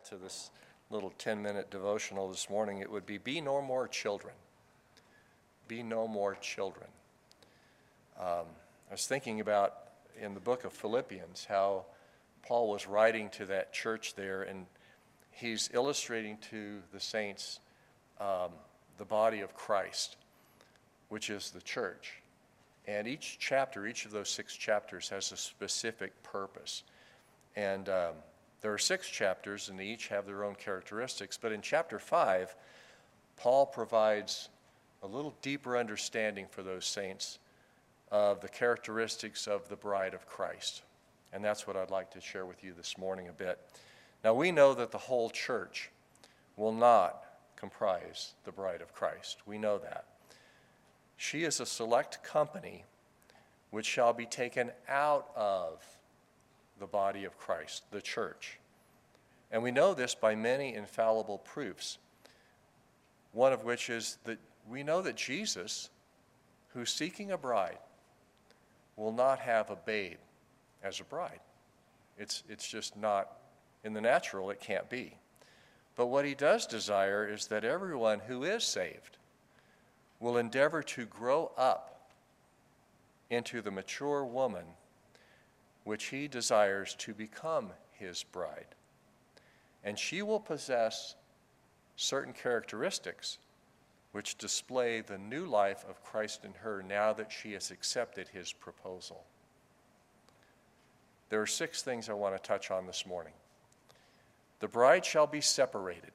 to this little 10-minute devotional this morning, it would be no more children. Be no more children. I was thinking about in the book of Philippians how Paul was writing to that church there, and he's illustrating to the saints the body of Christ, which is the church. And each chapter, each of those 6 chapters has a specific purpose. And there are 6 chapters, and they each have their own characteristics. But in chapter 5, Paul provides a little deeper understanding for those saints of the characteristics of the bride of Christ. And that's what I'd like to share with you this morning a bit. Now, we know that the whole church will not comprise the bride of Christ. We know that. She is a select company which shall be taken out of the body of Christ, the church. And we know this by many infallible proofs, one of which is that we know that Jesus, who's seeking a bride, will not have a babe as a bride. It's just not, in the natural, it can't be. But what he does desire is that everyone who is saved will endeavor to grow up into the mature woman which he desires to become his bride. And she will possess certain characteristics which display the new life of Christ in her now that she has accepted his proposal. There are 6 things I want to touch on this morning. The bride shall be separated.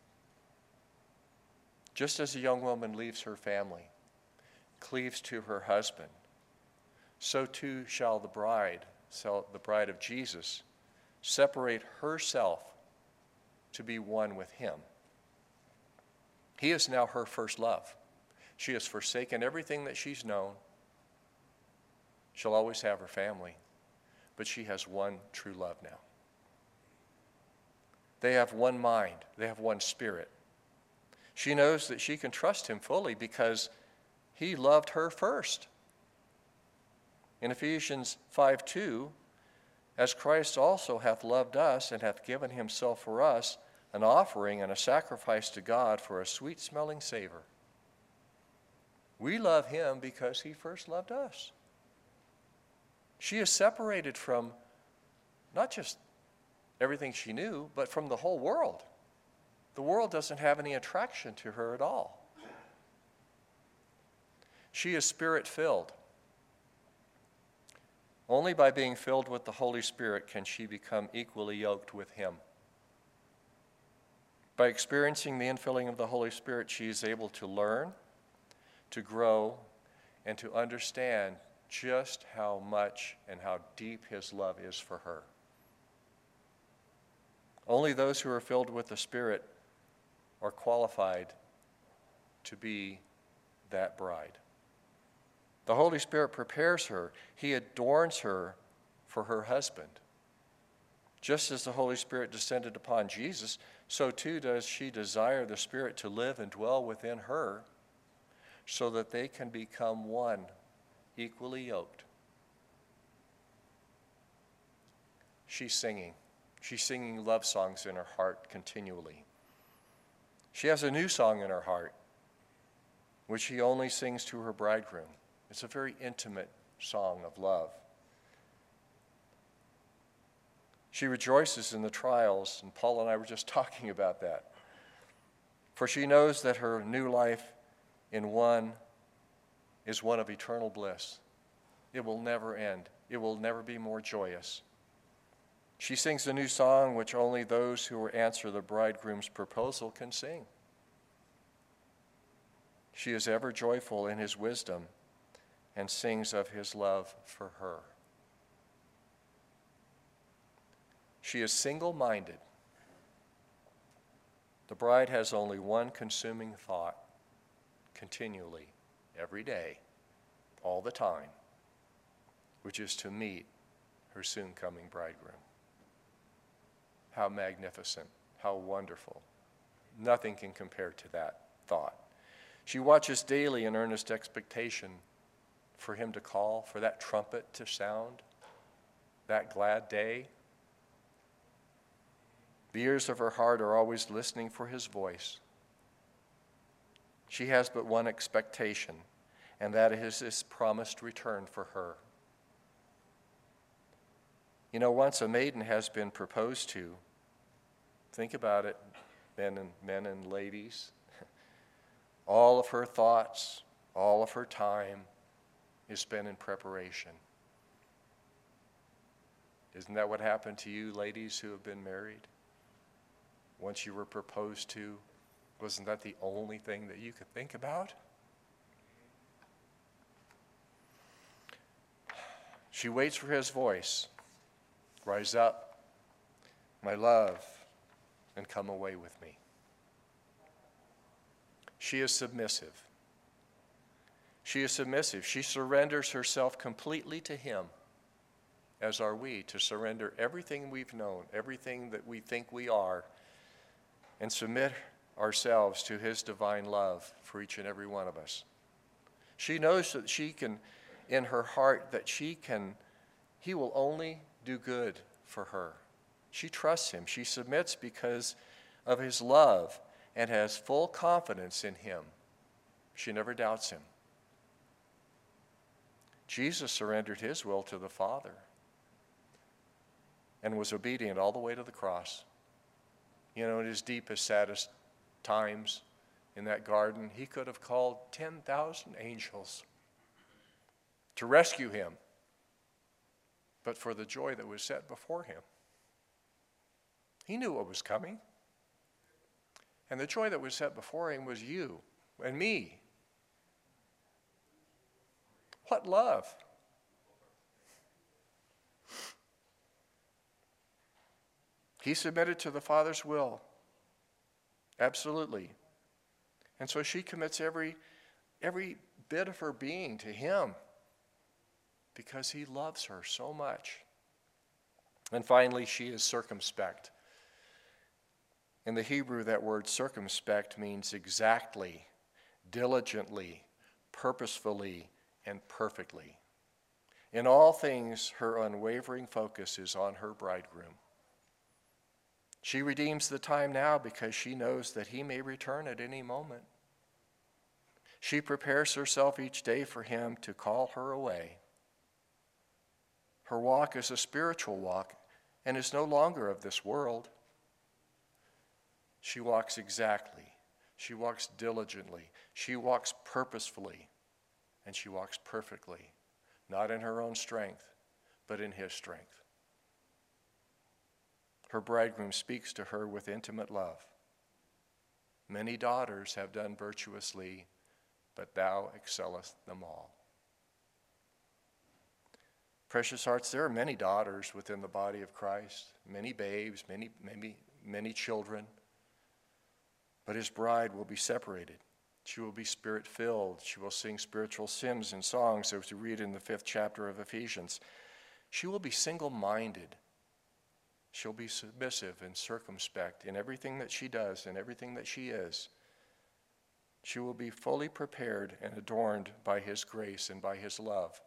Just as a young woman leaves her family, cleaves to her husband, so too shall the bride of Jesus, separate herself to be one with him. He is now her first love. She has forsaken everything that she's known. She'll always have her family, but she has one true love now. They have one mind. They have one spirit. She knows that she can trust him fully because he loved her first. In Ephesians 5:2, as Christ also hath loved us and hath given himself for us, an offering and a sacrifice to God for a sweet-smelling savor. We love him because he first loved us. She is separated from not just everything she knew, but from the whole world. The world doesn't have any attraction to her at all. She is spirit-filled. Only by being filled with the Holy Spirit can she become equally yoked with him. By experiencing the infilling of the Holy Spirit, she is able to learn, to grow, and to understand just how much and how deep his love is for her. Only those who are filled with the Spirit are qualified to be that bride. The Holy Spirit prepares her. He adorns her for her husband. Just as the Holy Spirit descended upon Jesus, so too does she desire the Spirit to live and dwell within her so that they can become one, equally yoked. She's singing. She's singing love songs in her heart continually. She has a new song in her heart, which she only sings to her bridegroom. It's a very intimate song of love. She rejoices in the trials, and Paul and I were just talking about that. For she knows that her new life in one is one of eternal bliss. It will never end. It will never be more joyous. She sings a new song which only those who answer the bridegroom's proposal can sing. She is ever joyful in his wisdom and sings of his love for her. She is single-minded. The bride has only one consuming thought continually, every day, all the time, which is to meet her soon-coming bridegroom. How magnificent, how wonderful. Nothing can compare to that thought. She watches daily in earnest expectation for him to call, for that trumpet to sound, that glad day. The ears of her heart are always listening for his voice. She has but one expectation, and that is his promised return for her. You know, once a maiden has been proposed to, think about it, men and ladies, all of her thoughts, all of her time is spent in preparation. Isn't that what happened to you, ladies who have been married? Once you were proposed to, wasn't that the only thing that you could think about? She waits for his voice. Rise up, my love, and come away with me. She is submissive. She is submissive. She surrenders herself completely to him, as are we, to surrender everything we've known, everything that we think we are, and submit ourselves to his divine love for each and every one of us. She knows that she can, in her heart, that he will only do good for her. She trusts him. She submits because of his love and has full confidence in him. She never doubts him. Jesus surrendered his will to the Father and was obedient all the way to the cross. You know, in his deepest, saddest times in that garden, he could have called 10,000 angels to rescue him, but for the joy that was set before him. He knew what was coming. And the joy that was set before him was you and me. What love! He submitted to the Father's will. Absolutely. And so she commits every bit of her being to him because he loves her so much. And finally, she is circumspect. In the Hebrew, that word circumspect means exactly, diligently, purposefully, and perfectly. In all things, her unwavering focus is on her bridegroom. She redeems the time now because she knows that he may return at any moment. She prepares herself each day for him to call her away. Her walk is a spiritual walk and is no longer of this world. She walks exactly. She walks diligently. She walks purposefully. And she walks perfectly, not in her own strength, but in his strength. Her bridegroom speaks to her with intimate love. Many daughters have done virtuously, but thou excellest them all. Precious hearts, there are many daughters within the body of Christ, many babes, many children, but his bride will be separated. She will be spirit-filled. She will sing spiritual hymns and songs, as we read in the 5th chapter of Ephesians. She will be single-minded. She'll be submissive and circumspect in everything that she does and everything that she is. She will be fully prepared and adorned by his grace and by his love.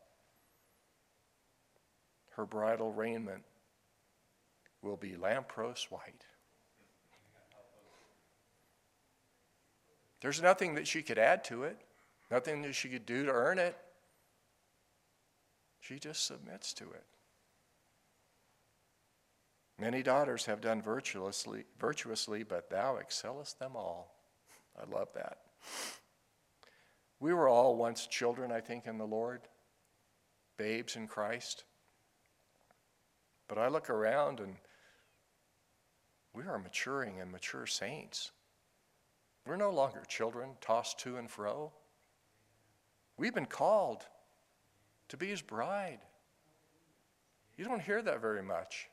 Her bridal raiment will be lamppost white. There's nothing that she could add to it, nothing that she could do to earn it. She just submits to it. Many daughters have done virtuously, but thou excellest them all. I love that. We were all once children, I think, in the Lord, babes in Christ. But I look around and we are maturing and mature saints. We're no longer children tossed to and fro. We've been called to be his bride. You don't hear that very much.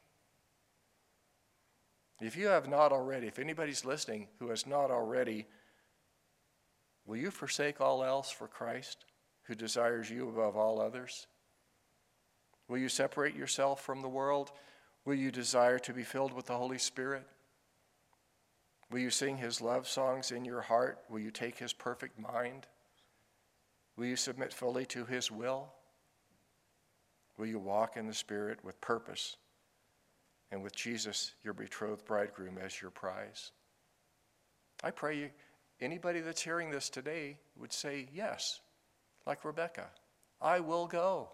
If you have not already, if anybody's listening who has not already, will you forsake all else for Christ, who desires you above all others? Will you separate yourself from the world? Will you desire to be filled with the Holy Spirit? Will you sing his love songs in your heart? Will you take his perfect mind? Will you submit fully to his will? Will you walk in the Spirit with purpose and with Jesus, your betrothed bridegroom, as your prize. I pray anybody that's hearing this today would say yes, like Rebecca. I will go.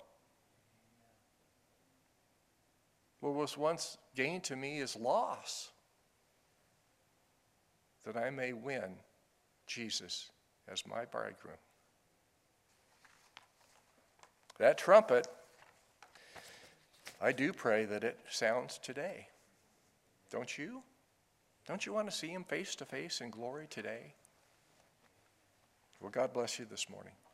What was once gain to me is loss, that I may win Jesus as my bridegroom. That trumpet, I do pray that it sounds today. Don't you? Don't you want to see him face to face in glory today? Well, God bless you this morning.